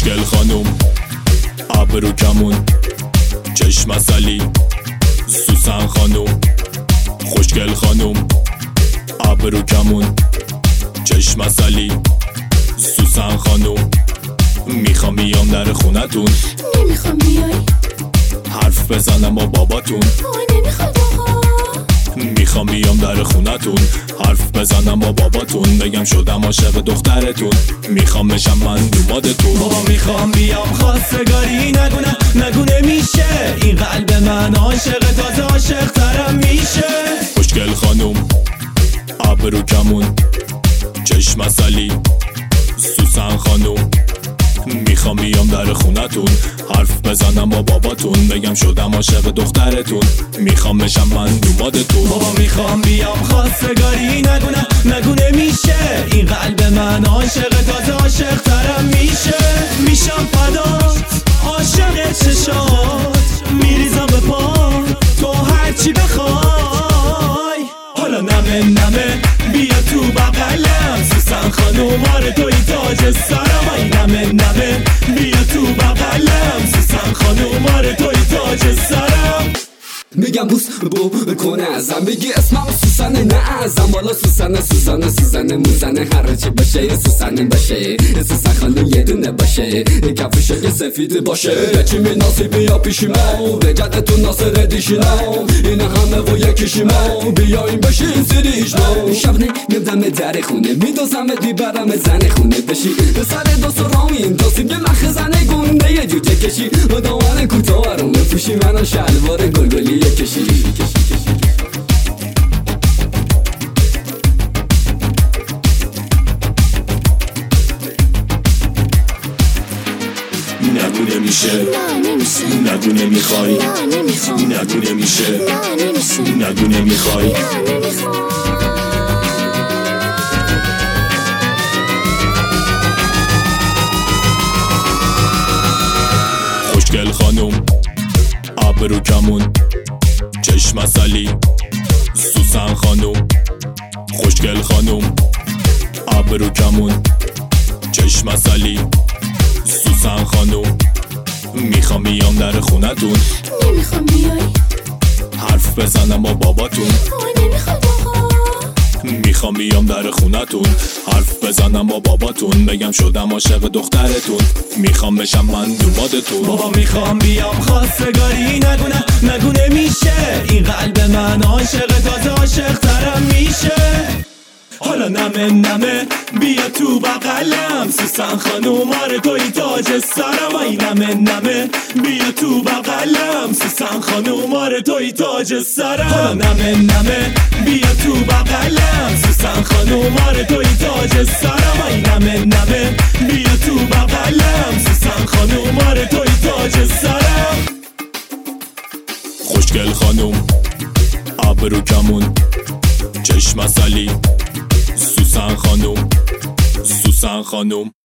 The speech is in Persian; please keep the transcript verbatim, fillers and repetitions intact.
خوشگل خانوم ابرو کمون چشم عسلی سوسن خانوم خوشگل خانوم ابرو کمون چشم عسلی سوسن خانوم میخوام بیام در خونتون. نمیخوام بیای حرف بزنم با باباتون. وای نمیخواد آقا. میخوام بیام در خونتون حرف بزنم با باباتون بگم شدم عاشق دخترتون میخوام بشم من دومادتون. بابا میخوام بیام خواستگاری نگونه نگونه میشه این قلب من عاشق تازه عاشق ترم میشه. خوشگل خانوم ابرو کمون چشم عسلی سوسن خانوم میخوام بیام در خونتون حرف بزنم با باباتون بگم شدم عاشق دخترتون میخوام بشم من دومادتون. بابا میخوام بیام خواستگاری نگونه نگونه میشه این قلب من عاشق تازه عاشق ترم میشه. میشم فدات عاشق چشات میریزم به پا تو هرچی بخوای. حالا نمه نمه بیا تو بغلم سوسن خانوم آره توی تاج سرم. ای نمه نمه بیا تو بغلم سوسن خانوم آره توی تاج سرم. میگم بوس بو کنه ازم بگی اسمم سوسن نه ازم والا سوسن سوسن سوسن موزنه هر چی باشه سوسن باشه سوسن خانم یه دونه باشه کفشای سفید باشه چی مناسب بیا پیشی ما بجدتون ناصر دیشینا این همه و یکیشی ما بیایم بشین زیریش ما شب نمیدم در خونه میدوزم بیبرم زن خونه بشی به سر دو سرامین دوستی به مخزن گنده یه جوجه کشی و دامن کوتاه رو بپوشی منو شلوار گلگلی کشی کشی کشی نگو نمیشه نه نمیشه نگو نمیخوای نه نمیخوام نگو نمیشه نه نمیشه نگو نمیخوای نه نمیخوام. خوشگل خانوم ابرو کمون چشم عسلی سوسن خانوم خوشگل خانوم ابرو کمون چشم عسلی سوسن خانوم میخوام بیام در خونتون. نمیخوام بیای حرف بزنم با باباتون. وای نمیخواد آقا. میخوام بیام در خونتون حرف بزنم با باباتون بگم شدم عاشق دخترتون میخوام بشم من دومادتون. بابا میخوام بیام خواستگاری نگونه نگونه میشه این قلب من عاشق تازه عاشق ترم میشه. حالا نمه نمه بیا تو بغلم سوسن خانوم آره توی تاج سرم. ای نمه نمه بیا تو بغلم سوسن خانوم آره توی تاج سرم. حالا نمه نمه بیا تو بغلم سوسن خانوم آره توی تاج سرم. ای نمه نمه بیا تو بغلم سوسن خانوم آره توی تاج سرم. خوشگل خانوم ابرو کمون چشم عسلی سوسن خانوم سوسن خانوم